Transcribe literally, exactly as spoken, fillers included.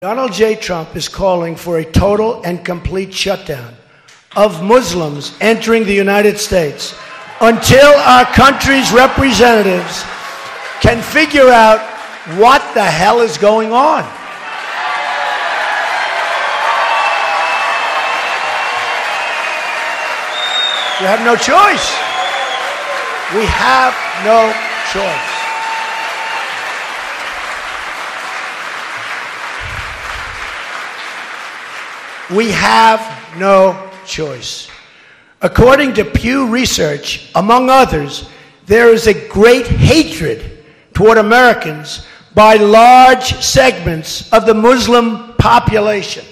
Donald J. Trump is calling for a total and complete shutdown of Muslims entering the United States until our country's representatives can figure out what the hell is going on. We have no choice. We have no choice. We have no choice. According to Pew Research, among others, there is a great hatred toward Americans by large segments of the Muslim population.